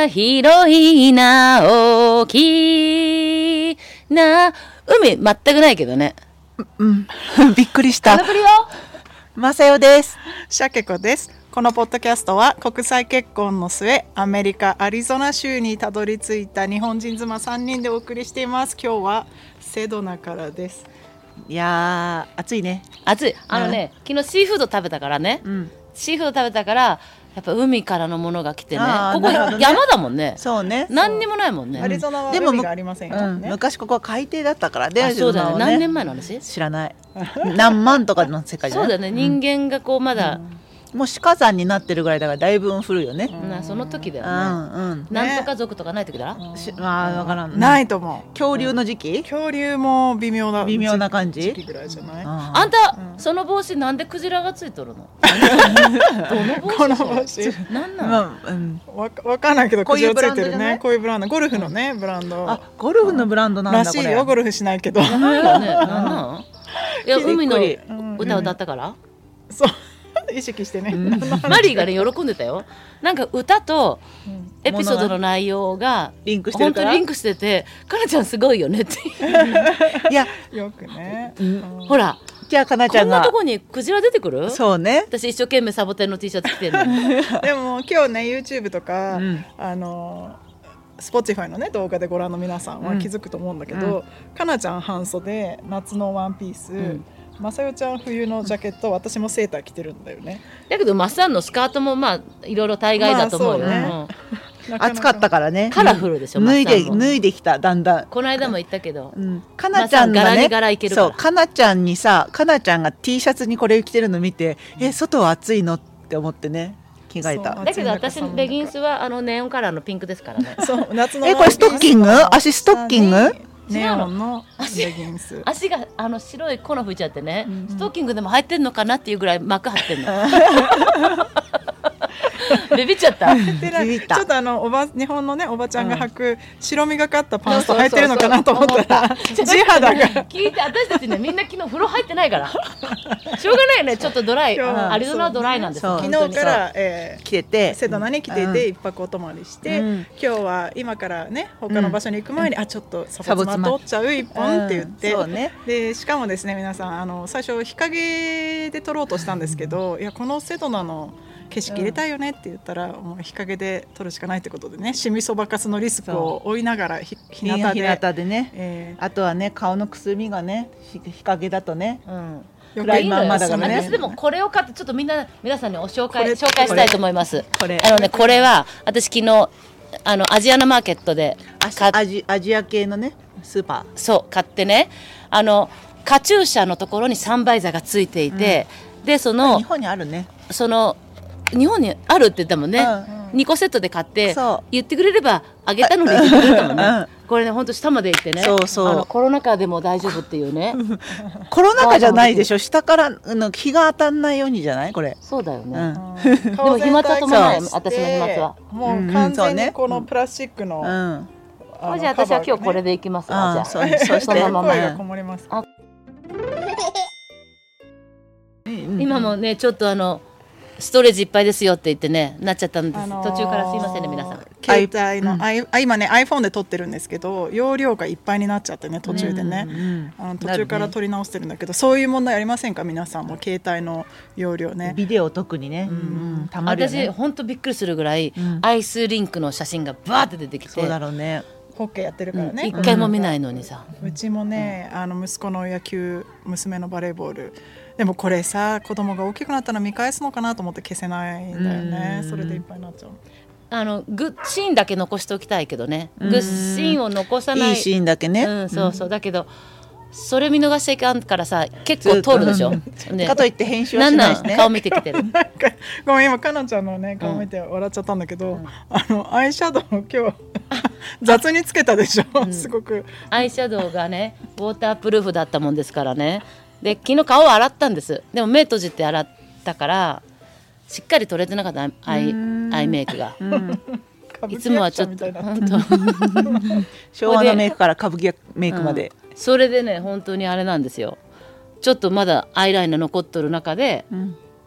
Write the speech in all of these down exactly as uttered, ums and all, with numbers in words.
が広いな大きな海全くないけどね。 うん、びっくりした。 カナプリよ。 マサヨです。 シャケコです。このポッドキャストは国際結婚の末アメリカアリゾナ州にたどり着いた日本人妻さんにんでお送りしています。今日はセドナからです。 いやー暑いね。 暑い。あのね、うん、昨日シーフード食べたからね、うん、シーフード食べたからやっぱ海からのものが来てね、ここ山だもんね。 そうね。 何にもないもんね。 アリゾナは海がありませんよね。 うん、昔ここは海底だったからで、 あ、そうだね。何年前の話？ 知らない。何万とかの世界じゃない。 そうだね。人間がこうまだ、 うん、もう死火山になってるぐらいだからだいぶ古いよね。 うん、その時だよね。 うんうん、 なんとか族とかない時だ。 ね、 ああわからん。 ないと思う。 恐竜の時期？ 恐竜も微妙な微妙な感じ。 時期ぐらいじゃない？ あ, あんた、うん、その帽子なんでクジラがついとるの？どの帽子？ この帽子。 なんなん？ まあうん、わ, わかんないけどクジラついてるね。こういうブランド、ゴルフのねブランド。 あ、ゴルフのブランドなんだらしいよ。ゴルフしないけど。 なんだね。なんなん？いや海の歌を歌ったから。 うん、そう。意識してね、うん、 マリーがね喜んでたよ。なんか歌とエピソードの内容がリンクしてるから本当にリンクしてて、かなちゃんすごいよねっていやよくね、うん、 ほらじゃあかなちゃんがこんなとこにクジラ出てくる？ そうね。 私一生懸命サボテンの T シャツ着てるのでも今日ね YouTube とか、うん、あのSpotify のね動画でご覧の皆さんは気づくと思うんだけど、うん、かなちゃん半袖、夏のワンピース、うん、まさよちゃん冬のジャケット、私もセーター着てるんだよね。 だけどマッサンのスカートもまあいろいろ大概だと思うよ、まあそうね、 うん、暑かったからね。 カラフルでしょ、 脱いで脱いできた。だんだんこの間も言ったけど、うん、 かなちゃんがね、 柄に柄いけるから。 そう、かなちゃんにさ、かなちゃんが T シャツにこれ着てるの見て、うん、え外は暑いのって思ってね着替えた。 だけど私のレギンスはあのネオンカラーのピンクですからね。 そう夏のえこれストッキング？足ストッキング？ ネオンのレギンス。 足があの白い粉吹いちゃってね、うんうん、ストッキングでも入ってんのかなっていうぐらい膜張ってんの。ビビっちゃった。 ビビった。ちょっとあのおば日本のねおばちゃんが履く白みがかったパンツと履いてるのかなと思ったら地肌が。 聞いて私たちねみんな昨日風呂入ってないから。しょうがないよね、ちょっとドライ。アリゾナはドライなんですよ。 昨日から、えー、 来ててセドナに来ていて、うん、一泊お泊まりして、うん、今日は今からね他の場所に行く前に、うん、あちょっとサボツマ通っちゃう一本って言って、 うんね、 でしかもですね皆さんあの最初日陰で撮ろうとしたんですけど、いやこのセドナの景色入れたいよねって言ったら、うん、もう日陰で撮るしかないってことでね、シミそばかすのリスクを追いながらひ日向で、 日向でね、えー、あとはね顔のくすみがね日陰だとね、うん、暗いまんまだからね。 私でもこれを買ってちょっとみんな皆さんにお紹介紹介したいと思います。 これあのねこれは私昨日あのアジアナマーケットでアジ、アジア系のねスーパーそう買ってね、あのカチューシャのところにサンバイザーがついていて、うん、でその日本にあるね、 その日本にあるって言ったもんね、うんうん、にこセットで買って言ってくれればあげたのに言ってくれるかもね、うん、これね本当下まで行ってね、 そうそう、 あのコロナ禍でも大丈夫っていうねコロナ禍じゃないでしょ、下からの日が当たんないようにじゃないこれ。 そうだよね、 うん、でも飛沫は止まない、私の飛沫はもう完全にこのプラスチックの、うんうん、 あのじゃあ私は今日これで行きますわ、じゃあそうそして声がこもります。 今もねちょっとあのストレージいっぱいですよって言ってねなっちゃったんです、あのー、途中からすいませんね皆さん。 携帯の、うん、あ今ね iPhone で撮ってるんですけど容量がいっぱいになっちゃってね途中でね、うんうん、あの途中から撮り直してるんだけど、ね、そういう問題ありませんか皆さんも携帯の容量ね。 ビデオ特にね、うんうん、たまるよね。 私本当びっくりするぐらい、うん、アイスリンクの写真がバーって出てきて。 そうだろうね、 ホッケーやってるからね、 一、うん、回も見ないのにさ、 うん、うちもね、うん、あの息子の野球娘のバレーボールでもこれさ子供が大きくなったら見返すのかなと思って消せないんだよね。それでいっぱいになっちゃう。 あのグッシーンだけ残しておきたいけどね、グッシーンを残さない、 いいシーンだけね、 うん、そうそう、だけどそれ見逃しちゃいかんからさ結構通るでしょ、 ね、かといって編集はしないしね。 なんなん顔見てきてるなんかごめん今かなちゃんのね顔見て笑っちゃったんだけど、うん、あのアイシャドウ今日雑につけたでしょ、うん、すごくアイシャドウがねウォータープルーフだったもんですからね。で昨日顔を洗ったんです。でも目閉じて洗ったからしっかり取れてなかったアイ、アイメイクが、うん、いつもはちょっと本当昭和のメイクから歌舞伎メイクまで、 うん、それでね本当にあれなんですよ。ちょっとまだアイライナー残っとる中で、うん、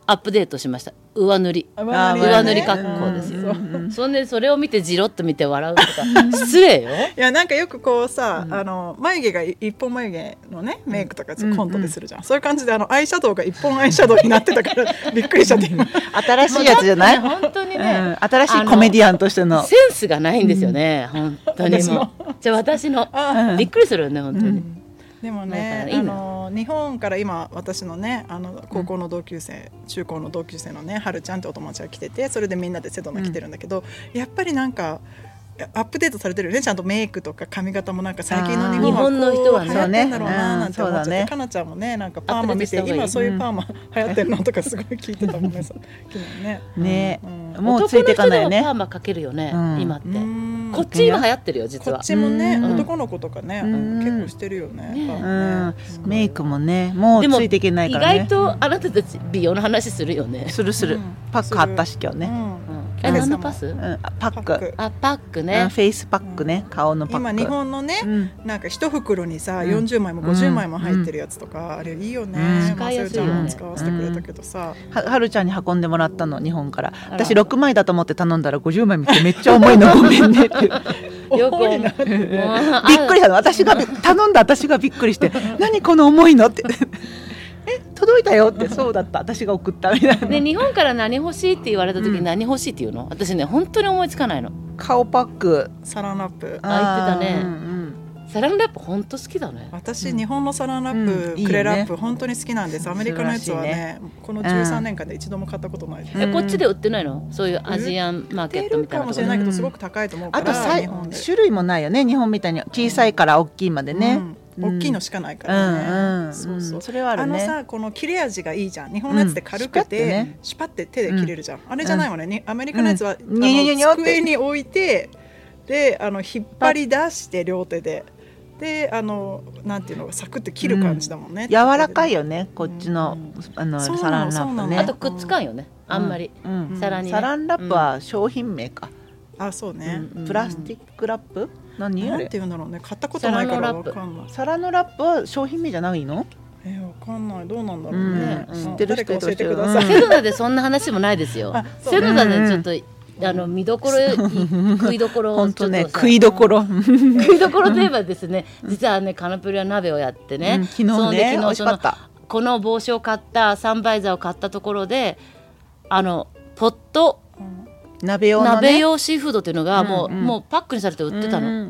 アップデートしました。上塗り上上塗り格好ですよ、うん、そんでそれを見てじろっと見て笑うとか失礼よ。 いやなんかよくこうさ、うん、あの眉毛が一本眉毛のねメイクとかコントでするじゃん、うんうん、そういう感じであのアイシャドウが一本アイシャドウになってたからびっくりしちゃって新しいやつじゃない、 本当にね、 うん、新しいコメディアンとしてのセンスがないんですよね、うん、本当にもうじゃあ私のびっくりするよね本当に、うんでもね、いいあの日本から今私のねあの高校の同級生、うん、中高の同級生のねはるちゃんってお友達が来てて、それでみんなでセドナ来てるんだけど、うん、やっぱりなんかアップデートされてるよね、ちゃんとメイクとか髪型もなんか最近の日本はこうの人はね流行ってんだろうななんて思っちゃって、ね、かなちゃんもねなんかパーマ見て今そういうパーマ流行ってるのとかすごい聞いてたもんね昨日ねね、うん、もうついていかないよね。 男の人でもパーマかけるよね、うん、今ってこっち今流行ってるよ実は。 こっちもね、うん、男の子とかね、うん、結構してるよね、ね、 うんうん、メイクもねもうついていけないからね。 意外とあなたたち美容の話するよね。 するする、うん、パックあったし今日ね、うんえ何のパス、うん、 パックあパックね、 うん、フェイスパックね、うん、顔のパック。 今日本のね、うん、なんか一袋にさ、うん、よんじゅうまいもごじゅうまいも入ってるやつとか、うん、あれいいよね、うん、 使いやすいよね。 使わせてくれたけどさ、 うん、は, はるちゃんに運んでもらったの日本から。私ろくまいだと思って頼んだらごじゅうまい見てめっちゃ重いのごめんねってよく重いなって、ね、 びっくりしたの。私が頼んだ私がびっくりして何この重いのってえ届いたよって。そうだった私が送ったみたいな。 で日本から何欲しいって言われた時に何欲しいって言うの、うん、私ね本当に思いつかないの。 顔パック、 サランラップ。 あ言ってたね、うんうん、サランラップ本当好きだね。 私、うん、日本のサランラップ、うん、クレラップ、ね、本当に好きなんです。アメリカのやつは ね, ねこのじゅうさんねんかんで一度も買ったことないです、 うん、えこっちで売ってないの？そういうアジアンマーケットみたいなところ。売ってるかもしれないけどすごく高いと思うから、 うん、あとさい種類もないよね日本みたいに小さいから大きいまでね、うん大きいのしかないからね、 うんうん、 そうそう、 それはあるね。 あのさこの切れ味がいいじゃん。日本のやつって軽くて、うんね、シュパって手で切れるじゃん、うん、あれじゃないもんね、うん、アメリカのやつは、うん、あの机に置いてであの引っ張り出して両手でであのなんていうのサクッと切る感じだもんね、 うん、柔らかいよねこっちの、うん、あのサランラップね。 あとくっつかんよね、うん、あんまり、うんうん、皿にね。サランラップは商品名か、 うん、あそうね、 うん、プラスチックラップ何なんていうんだろうね、買ったことないから分かんない。 皿のラップは商品名じゃないの？ えー、分かんないどうなんだろうね、 うん、知ってる人教えてください。 セドナでそんな話もないですよ。セドナでちょっと、うん、あの見どころ食いどころをちょっとさ、 ね、食いどころ食いどころといえばですね実はねカナプリは鍋をやってね、 うん、昨日ね美味しかった。 この帽子を買ったサンバイザーを買ったところであのポット鍋用のね、 鍋用シーフードっていうのがもう、うんうん、もうパックにされて売ってたの、うんうんうん、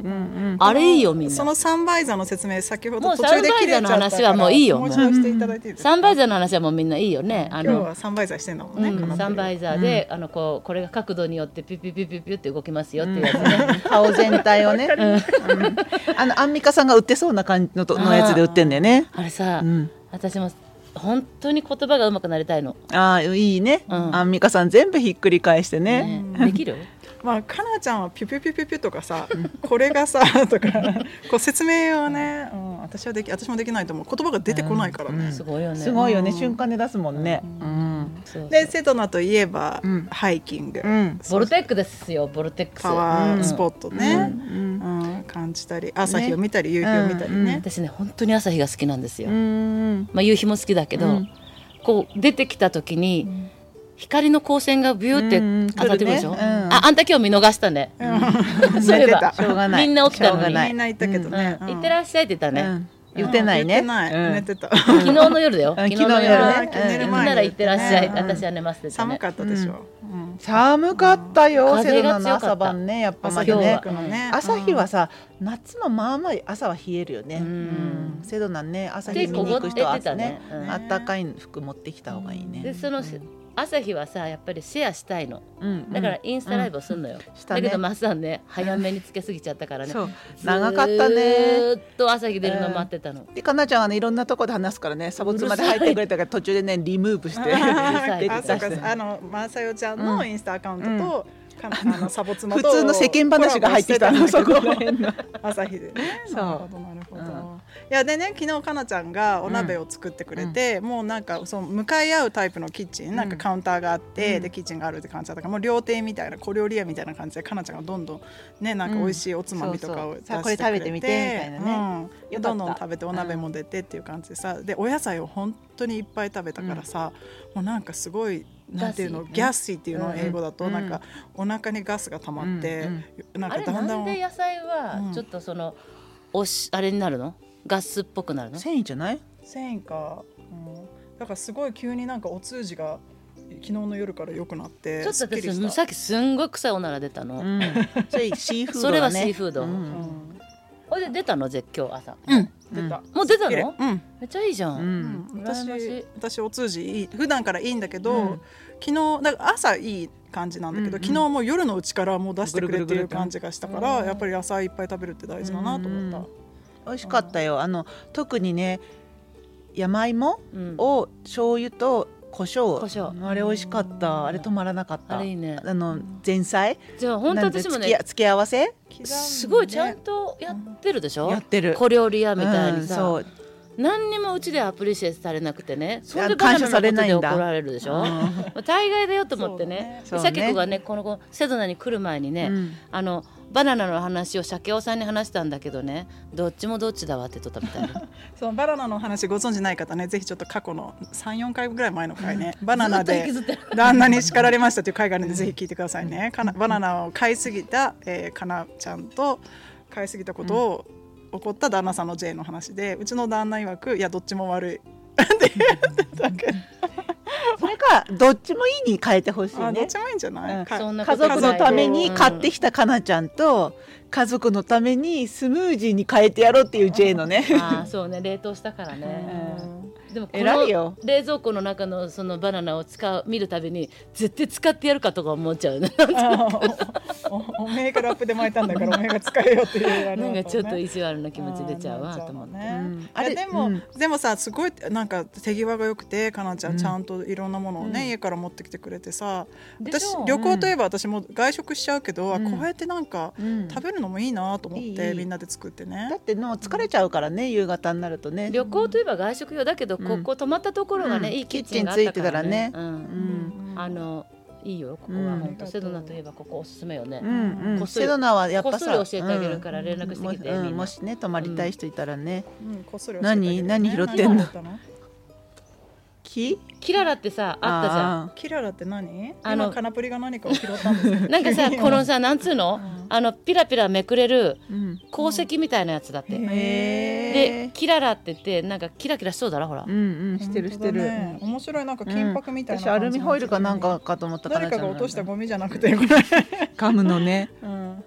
あれいいよみんな。 そのサンバイザーの説明先ほど途中で切れちゃったからもうサンバイザーの話はもういいよ。 もう一度していただいていいですか？ サンバイザーの話はもうみんないいよね。 あの今日はサンバイザーしてんだもんね、 うん、サンバイザーで、うん、あのこうこれが角度によってピュピュピュピュピュって動きますよっていうやつね、 うん、顔全体をね、うん、あのアンミカさんが売ってそうな感じ の, のやつで売ってんだよね。 あれさ、うん、私も本当に言葉が上手くなりたいの。 あいいね、うん、アンミカさん全部ひっくり返してね、 ねできるまあ、かなちゃんはピュピュピュピュピュとかさこれがさとかこう説明をね、うん、私はでき私もできないと思う。言葉が出てこないからね、 うんうん、すごいよねすごいよね、うん、瞬間で出すもんね、うんうん、でセドナといえば、うん、ハイキング、うん、 ボルテックですよ。ボルテックスパワースポットね、うんうんうん、感じたり朝日を見たり、ね、夕日を見たりね、うんうん、 私ね本当に朝日が好きなんですよ、うんまあ、夕日も好きだけど、うん、こう出てきた時に、うん光の光線がビューって当たってくるでしょ、うんねうん、あ, あんた今日見逃したね、うん、そういえばしょうがないみんな起きたのにみんな言ったけどね、 うんうん、行ってらっしゃいって言ったね、うん言ってないね、 うん、言ってない、うん、寝てた昨日の夜だよ昨日の夜ね、 寝る前なら行ってらっしゃい、うん、私は寝ますって言ったね。 寒かったでしょ、 うん、寒かったよ、セドナの朝晩ねやっぱまだね、朝日はさ夏もまあまあ朝は冷えるよね、うんうん、セドナね朝日見に行く人は朝ね、うん、あったかい服持ってきた方がいいね。 でその、うん朝日はさやっぱりシェアしたいの、うん、だからインスタライブをするのよ、うんうんだけどマスさんね早めにつけすぎちゃったからねそう長かったねずっと朝日出るの待ってたの、 えー、でかなちゃんはねいろんなとこで話すからねサボツまで入ってくれたから途中でねリムーブしてあそうかあのマーサヨちゃんのインスタアカウントと、うんかあのサボ妻と普通の世間話が入ってきたのそこら辺の朝日でね。 そうなるほどなるほど、うん、いやでね昨日かなちゃんがお鍋を作ってくれて、うん、もうなんかその向かい合うタイプのキッチン、うん、なんかカウンターがあって、うん、でキッチンがあるって感じだったからもう料亭みたいな小料理屋みたいな感じでかなちゃんがどんどんねなんか美味しいおつまみとかを出してくれて、うん、 これ食べてみてみたいなね、 うん、どんどん食べてお鍋も出てっていう感じでさ、でお野菜を本当にいっぱい食べたからさ、うん、もうなんかすごいなんていうのギャスシーっていうのを英語だとなんかお腹にガスが溜まって、 うん、なんかだんだんあれなんで野菜はちょっとそのおしあれになるのガスっぽくなるの？ 繊維じゃない？ 繊維か、うん、だからすごい急になんかお通じが昨日の夜から良くなってちょっと私さっきすんごい臭いおなら出たの、うん、 それシーフードだね。 それはシーフード、うんうん、これで出たの絶叫朝、 うん、出た、 もう出たの、 うん、 めっちゃいいじゃん、 うんうん、私, 私お通じいい普段からいいんだけど、うん、昨日だから朝いい感じなんだけど、うんうん、昨日もう夜のうちからもう出してくれっていう感じがしたから、やっぱり野菜いっぱい食べるって大事だなと思った、うんうん、 美味しかったよ。あの特にね山芋を醤油と胡椒、胡椒あれ美味しかった。あれ止まらなかった。 あれいいね。 あの前菜じゃあ本当私もね付け合わせすごいちゃんとやってるでしょ、 やってる小料理屋みたいにさ、 うん、そう何にもうちでアプリシエートされなくてね、それでバナナのことで怒られるでしょ、うん、大概だよと思ってね。さきこがねこのセドナに来る前にね、うん、あのバナナの話を鮭尾さんに話したんだけどね、どっちもどっちだわって言っとったみたいなそのバナナの話ご存じない方ね、ぜひちょっと過去の さん,よん 回ぐらい前の回ね、バナナで旦那に叱られましたという回があるのでぜひ聞いてくださいね。かなバナナを買いすぎた、えー、かなちゃんと買いすぎたことを、うん、怒った旦那さんの J の話で、うちの旦那曰くいやどっちも悪いって言ってたけどそれかどっちもいいに変えてほしいね。 あどっちもいいんじゃない、うん、 家族のために買ってきたかなちゃんと、うん、家族のためにスムージーに変えてやろうっていう J のねあそうね、冷凍したからね、うん、でもこ偉いよ。 の冷蔵庫の中のそのバナナを使う見るたびに絶対使ってやるかとか思っちゃうねお, おめえがラップで巻いたんだからおめえが使えよっていうあれ、ね、 なんかちょっと意地悪な気持ち出ちゃうわと思って、ね、 うん、あれでも、うん、でもさすごいなんか手際が良くて、かなちゃんちゃんといろんなものをね、うん、家から持ってきてくれてさ、私旅行といえば私も外食しちゃうけど、うん、こうやってなんか、うん、食べるのもいいなと思って、うん、みんなで作ってね。 だっての疲れちゃうからね、夕方になるとね。 旅行といえば外食用だけど、うん、ここ泊まったところがね、うん、いいキッチンがあったからね、 うんうん、 あのいいよここは本当、うん、セドナといえばここおすすめよね、 うんうん、セドナはやっぱさこっそり教えてあげるから連絡してきて、 うんうん、もしね泊まりたい人いたらね、 うん、こっそり教えてあげるね。何何拾ってんの？木？ キララってさあったじゃん。 キララって何？あのカナプリが何かを拾ったんですよなんかさこのさなんつうの、うん、あのピラピラめくれる鉱石みたいなやつだって、うん、でキララって言ってなんかキラキラしそうだろほら、 うんうん、してるしてる、 ね、面白い。なんか金箔みたいな感じ、 うん、私アルミホイルかなんかかと思ったから、 誰かが落としたゴミじゃなくてガムのね、 うん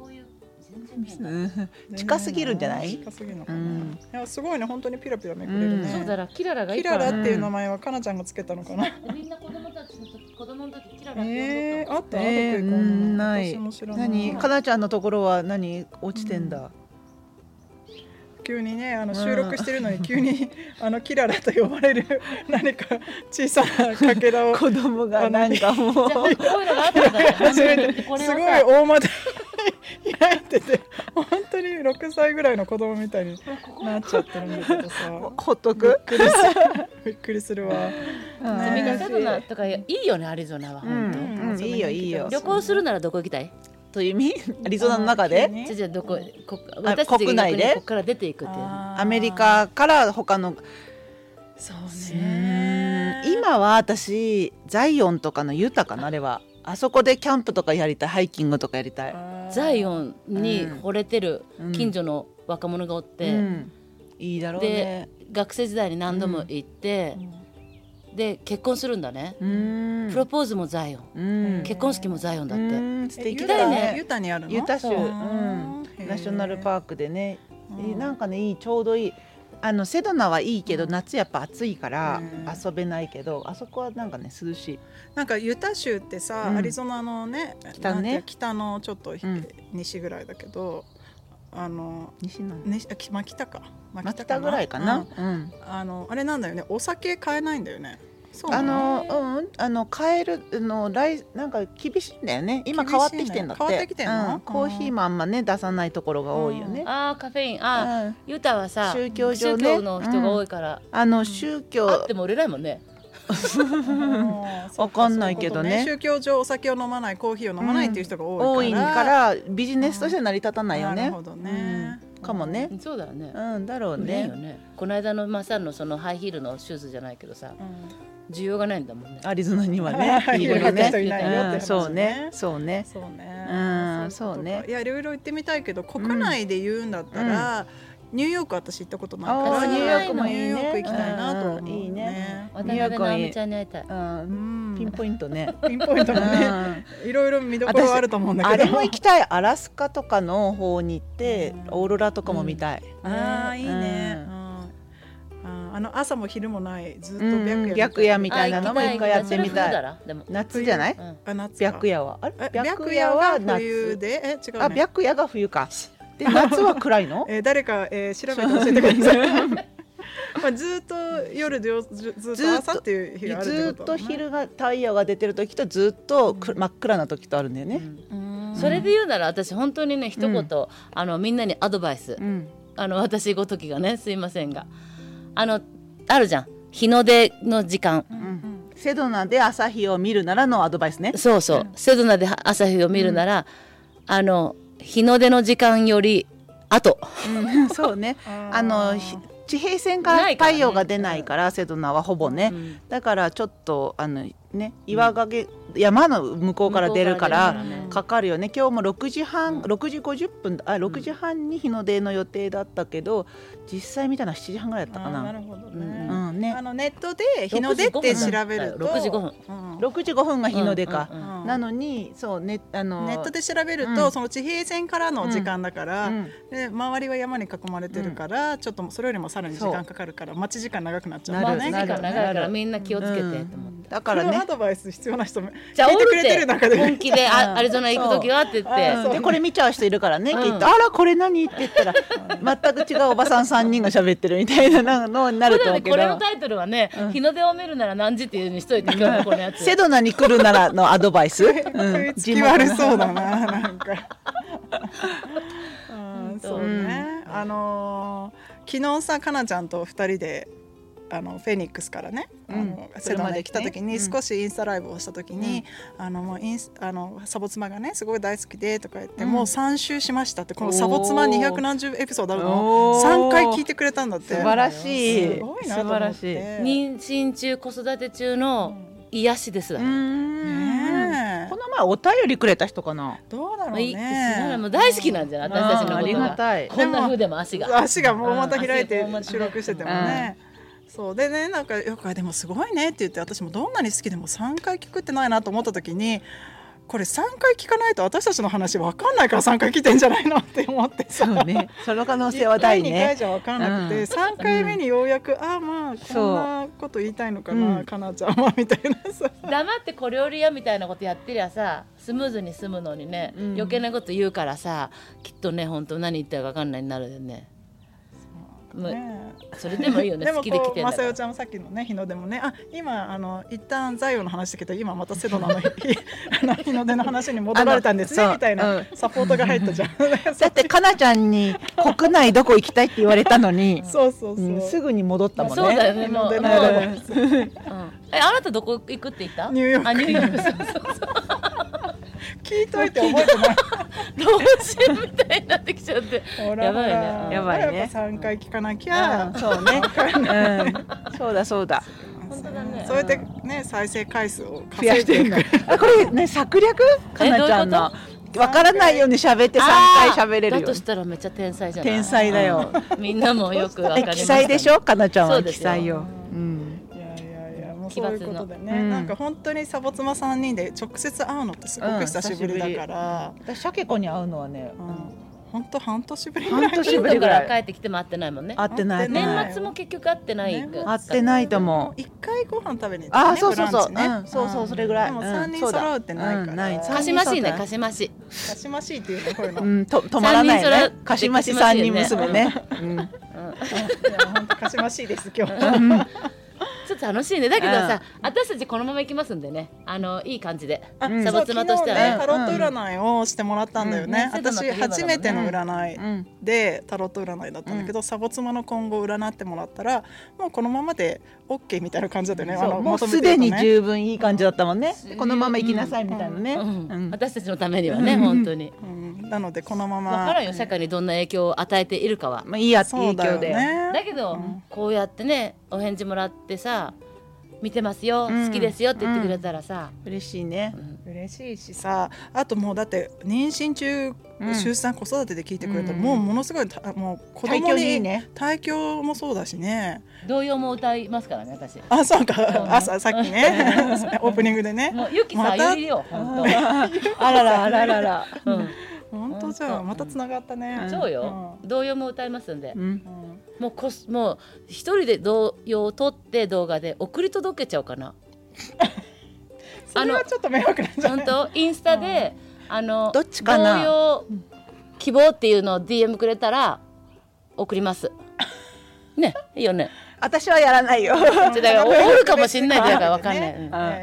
近すぎるんじゃない？ 近すぎるのかな、うん、いやすごいね、本当にピラピラめくれるね、 うん、そうだらキララがいいキララっていう名前はかなちゃんがつけたのかな、 みんな子供たちの時子供の時キララって呼んでた、 えー、あった？ えー、 どこ行こうな、ない。何かなちゃんのところは何落ちてんだ、うん、 急にねあの収録してるのに急にあのキララと呼ばれる何か小さなかけらを子供がなんかもうこういうのがあったんだよ初めてすごい大股開いてて本当にろくさいぐらいの子供みたいになっちゃってるんだけどさほっとくびっくりするわ。 みんなセドナとかいいよね、アリゾナは本当、 うんうん、いいよいいよ。 旅行するならどこ行きたいという意味？アリゾナの中で？ じゃじゃどここ私たちが逆にここから出ていくっていう、 アメリカから他の。 そうね、 今は私ザイオンとかのユタかな、あれはあそこでキャンプとかやりたい、ハイキングとかやりたい。 ザイオンに惚れてる近所の若者がおって、うんうん、 いいだろうね。 で学生時代に何度も行って、うん、で結婚するんだね、うん、プロポーズもザイオン、うん、結婚式もザイオンだって、うん、 素敵だよね。 ユタにあるの？ ユタ州、うん、ナショナルパークでね、なんかねいい、ちょうどいい。あのセドナはいいけど、うん、夏やっぱ暑いから遊べないけど、あそこはなんかね涼しい。なんかユタ州ってさ、うん、アリゾナのね、 北ね、 北のちょっと、うん、西ぐらいだけど、あの西なの、 ね、まあ、北か、 まあ、北ぐらいかな、うん、 あのあれなんだよね、お酒買えないんだよね。 あのうんあの買えるの来なんか厳しいんだよね。今変わってきてんだって。 変わってきてんの、うん、 コーヒーもあんまね出さないところが多いよね。 うん、ああカフェインあ、うん、ユタはさ宗教上ね宗教の人が多いから、 うん、あの宗教あっても売れないもんね。 わかんないけどね。 宗教上お酒を飲まないコーヒーを飲まないっていう人が多いから、うん、多いからビジネスとして成り立たないよね。 なるほどね。 うん、かもね。 そうだよね。 うんだろうね。 ねこの間のマサンのそのハイヒールのシューズじゃないけどさ、うん、需要がないんだもんね。 アリゾナにはね。 ハイヒール履く人いないよって話ね。 そうね。そうね。 そうね。 うんそうね。 いやいろいろ行ってみたいけど国内で言うんだったら。ニューヨーク私行ったことないからニューヨークもいいね。 ニューヨーク行きたいなと思う。 いいね。 渡辺直美ちゃんに会いたい。 ピンポイントね。 ピンポイントもね。いろいろ見どころあると思うんだけど。 あれも行きたい。アラスカとかの方に行ってオーロラとかも見たい。 ああいいね。あの朝も昼もないずっと白夜白夜みたいなのも一回やってみたい。夏じゃない？白夜は。 白夜は冬でえ違うね。 あ白夜が冬か。で夏は暗いの？ えー、誰か、えー、調べて教えてください。まあずっと夜でずずっと朝っていう日があるってこと、ね、 ずっと昼が太陽が出てる時とずっとく、うん、真っ暗な時とあるんだよね。 うん、それで言うなら私本当にね一言、うん、あのみんなにアドバイス、うん、あの私ごときがねすいませんがあのあるじゃん日の出の時間、うん、 セドナで朝日を見るならのアドバイスね。 そうそう、うん、セドナで朝日を見るなら、うん、あの日の出の時間より後、 うん、そうねあの地平線から太陽が出ないから、ね、セドナはほぼね、うん、だからちょっとあのね岩陰、うん、山の向こうから出るからかかるよね。今日もろくじはん、うん、ろくじごじゅっぷんあろくじはんに日の出の予定だったけど実際見たのはしちじはんぐらいだったかな。 なるほどね、 うんうんね、 あのネットで日の出って調べるとろくじごふん、 うん、ろくじごふんが日の出か、うんうん、なのにそうねあのネットで調べると、うん、その地平線からの時間だから、うん、で周りは山に囲まれてるから、うん、ちょっとそれよりもさらに時間かかるから待ち時間長くなっちゃう。 待ち時間長いからみんな気をつけてと思って、うん、 だからねこのアドバイス必要な人聞いてくれてる中で本気でアリゾナ行くときはって言ってでこれ見ちゃう人いるからね、うん、きっとあらこれ何って言ったら全く違うおばさんさんにんが喋ってるみたいなのになると思うけど、 これのタイトルはね、うん、日の出を見るなら何時っていう風にしといて今日このやつセドナに来るならのアドバイス、うん、 食いつき悪そうだななんかうんそうね、うん、あのー、昨日さかなちゃんとふたりであのフェニックスからね、うん、あのセドナで来た時に、ね、少しインスタライブをした時に、うん、あのもうインスあのサボ妻がねすごい大好きでとか言って、うん、もうさん周しましたってこのサボ妻にひゃくなんじゅうエピソードあるのさんかい聞いてくれたんだって。 素晴らしいすごいなと思って。 妊娠中子育て中の癒しですだね、うんうんね、この前お便りくれた人かな。 どうだろうね。 もう大好きなんじゃない私たちのことが。 ありがたい。 こんな風でも足が足がもうまた開いて収録しててもね。そうでねなんかよくでもすごいねって言って私もどんなに好きでもさんかい聞くってないなと思った時にこれさんかい聞かないと私たちの話分かんないからさんかい聞いてんじゃないのって思ってさそうねその可能性は大ね。いっかいにかいじゃ分かんなくて、うん、さんかいめにようやく、うん、ああまあこんなこと言いたいのかな、うん、かなちゃんはみたいなさ黙って小料理屋みたいなことやってりゃさスムーズに済むのにね、うん、余計なこと言うからさきっとね本当何言ってるか分かんないになるよね。ね、それでもいいよね。 でも好きで来てんだから。 まさよちゃんもさっきのね日の出もねあ今あの一旦ザイオの話だけど今またセドナの日の日の出の話に戻られたんですねみたいなサポートが入ったじゃんだってかなちゃんに国内どこ行きたいって言われたのにそうそうそう、 うん、すぐに戻ったもんね。 そうだよねもう、うん、えあなたどこ行くって言った？ ニューヨーク。 あニューヨークそうそうそう聞いといて覚えてない老人みたいになってきちゃってやばいねやばいね。 さんかい聞かなきゃ、 うん、そうね、うん、そうだそうだ本当だね。 そうやってね再生回数を増やしていくあこれね策略かなちゃんのわからないように喋ってさんかい喋れるよ。 だとしたらめっちゃ天才じゃない。 天才だよみんなもよくわかりました、ね、 記載でしょかなちゃんは記載よ。 そういうことでね、うん、なんか本当にサボ妻さんにんで直接会うのってすごく久しぶりだから、 うん、私シャケ子に会うのはね、うん、 本当半年ぶりぐらい。 半年ぶりぐらい帰ってきても会ってないもんね。 会ってない。 年末も結局会ってない。 会ってないと思う。一回ご飯食べに行ってね。 あそうそうそう、 ねうん、そうそうそれぐらい。 でも三人揃うってないから。 かしましいねかしまし。 かしましいっていうのこういうの。 うん、と止まらないね。かしまし三人娘ね。うん。いや本当かしましいです今日。 ちょっと楽しいね。だけどさ、私たちこのまま行きますんでね、あのいい感じでサボ妻としてはね、 タロット占いをしてもらったんだよね。私初めての占いでタロット占いだったんだけど、サボ妻の今後占ってもらったらもうこのままで OK みたいな感じだったよね。あのもうすでに十分いい感じだったもんね。このまま行きなさいみたいなね。 私たちのためにはね、本当に。 なのでこのまま分からんよ、社会にどんな影響を与えているかは。 まあいいやって影響で。 だけどこうやってねお返事もらってさ、見てますよ、好きですよって言ってくれたらさ、 嬉しいね。 嬉しいしさ、あともうだって妊娠中、出産子育てで聞いてくれたらもうものすごいもう子供に体調もそうだしね。 童謡も歌いますからね私。 あ、そうか、朝さっきねオープニングでね。 もうゆきさんゆりよ本当。あららあららら。 本当じゃあまたつながったね。 そうよ。童謡も歌いますんで。もうこもう一人で童謡を撮って動画で送り届けちゃおうかな。 それはちょっと迷惑なんじゃない？ 本当インスタであのどっちかな、 童謡希望っていうのを ディーエム くれたら送ります。ね、いいよね。 私はやらないよ。 だからおるかもしれないだからわかんない。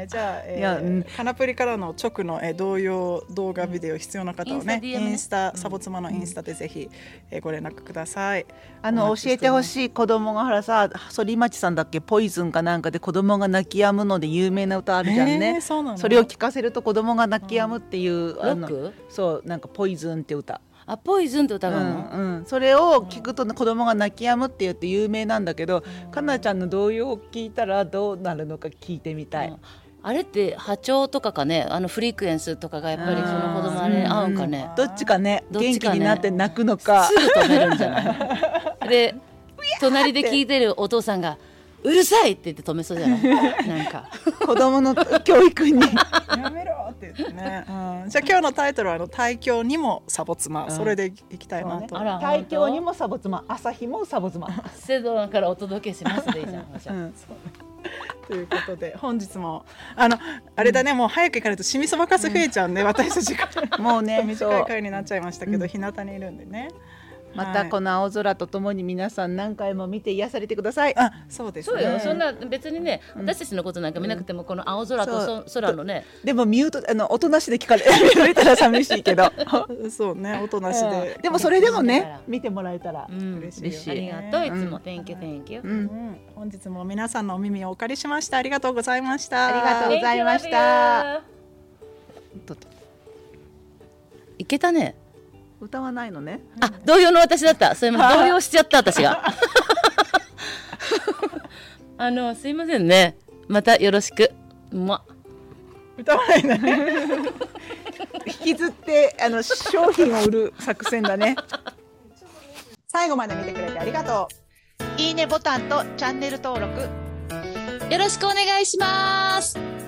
じゃあカナプリからの直の童謡動画ビデオ必要な方はね、インスタサボ妻のインスタでぜひご連絡ください。 あの教えてほしい子供がほらさ、反町さんだっけ、ポイズンかなんかで子供が泣き止むので有名な歌あるじゃんね。それを聞かせると子供が泣き止むっていう、あのそうなんかポイズンって歌。 あ、ポイズンって歌があるの、 うんうん、それを聞くと子供が泣き止むって言って有名なんだけど、かなちゃんの童謡を聞いたらどうなるのか聞いてみたい、うん、 あれって波長とかかね、あのフリークエンスとかがやっぱりその子供あれに合うんかね、 どっちかね、元気になって泣くのか、 すぐ止めるんじゃないで隣で聞いてるお父さんがうるさいって言って止めそうじゃないなんか子供の教育にやめろって言ってね、うん、じゃあ今日のタイトルはあの胎教にもサボ妻、うん、それでいきたいなと、 ね、胎教にもサボ妻、朝日もサボ妻セドナからお届けしますでいいじゃん、うん、そうということで本日もあのあれだね、もう早く行かないとシミそばかす増えちゃうんで、うん、私たちがもうね短い回になっちゃいましたけど、日向にいるんでね、 またこの青空とともに皆さん何回も見て癒されてください。 あ、そうですね。 そうよ、そんな別にね、私たちのことなんか見なくてもこの青空と空のね。 でもミュート、あの音なしで聞かれれたら寂しいけど。 そうね、音なしで。 でもそれでもね、見てもらえたら嬉しい。 ありがとう、いつも Thank you Thank you。 本日も皆さんのお耳をお借りしました。ありがとうございました。 ありがとうございました。 いけたね。 歌わないのね。 あ、童謡の私だった。すいません、童謡しちゃった私が。あのすいませんね。またよろしく。ま。 歌わないんだね。 引きずってあの商品を売る作戦だね。 最後まで見てくれてありがとう。いいねボタンとチャンネル登録よろしくお願いします。